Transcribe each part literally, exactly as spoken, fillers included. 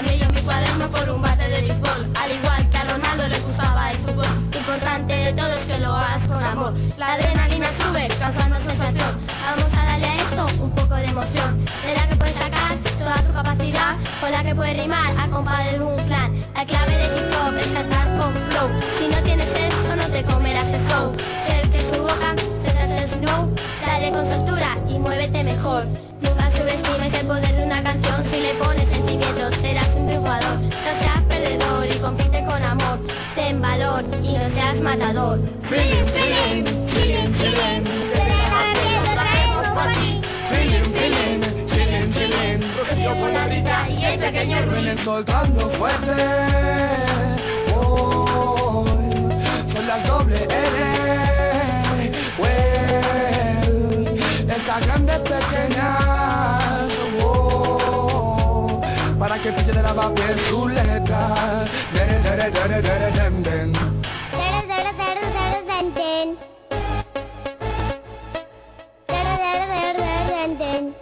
Cambié mi cuaderno por un bate de béisbol. Al igual que a Ronaldo le gustaba el fútbol. Lo importante de todo es que lo hagas con amor. La adrenalina sube, causando sensación. Vamos a darle a esto un poco de emoción, de la que puedes sacar toda tu capacidad, con la que puedes rimar a compás de un clan. La clave de hip hop es cantar con flow. Si no tienes esto no te comerás el flow. El que tu boca te da el snow, dale con soltura y muévete mejor. Nunca subestimes el poder de una canción. Si le pones sentimientos serás un triunfador. No seas perdedor y compite con amor. Ten valor y no seas matador. Feeling, feeling, feeling, feeling. Desde la piel lo traemos por ti. Feeling, feeling, feeling, feeling. Rocío con la risa y el pequeño Ruiz. Vienen soltando fuerte. Oh, son las doble L. Well, estas grandes pequeñas. Oh, para que pille de la papi en su letra. Dere, dere, dere, dere, den, den. Dere, dere, dere, dere, den, den. Dere, dere, dere, dere, den, den.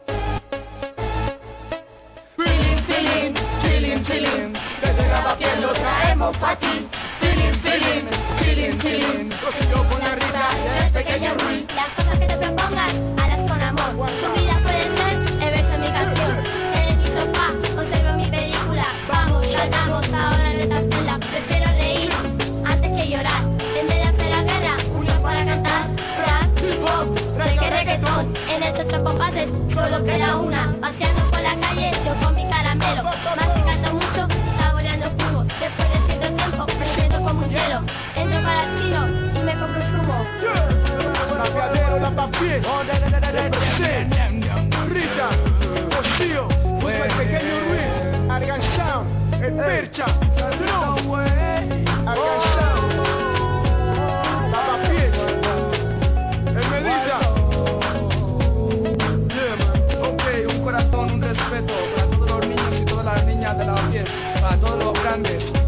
Feeling, feeling, feeling, feeling. Desde Lavapiés lo traemos pa' ti. Feeling, feeling, feeling, feeling. Rocío con la risa y el pequeño Ruiz. Las cosas que te propongas, hazlas con amor. Tu vida puede ser el verso de mi canción. En el sofá observo mi película. Vamos, saltamos ahora en nuestra celda. Prefiero reír antes que llorar. En vez de hacer la guerra, uno para cantar. Rap, hip hop, reggae, reggaetón. En estos tres compases solo queda una. Paseando por la calle, yo con mi caramelo. Masticando mucho, saboreando jugo. Después de cierto tiempo, creciendo como un hielo. Entro para el chino y me compro un zumo. Lavapiés, Lavapiés, represent, Rita, Rocío, junto al pequeño Ruiz, Arganzao, el Percha, Ron, Arganzao, Lavapiés, el Melissa. Yeah, man. Ok, un corazón, un respeto para todos los niños y todas las niñas de Lavapiés, para todos los grandes.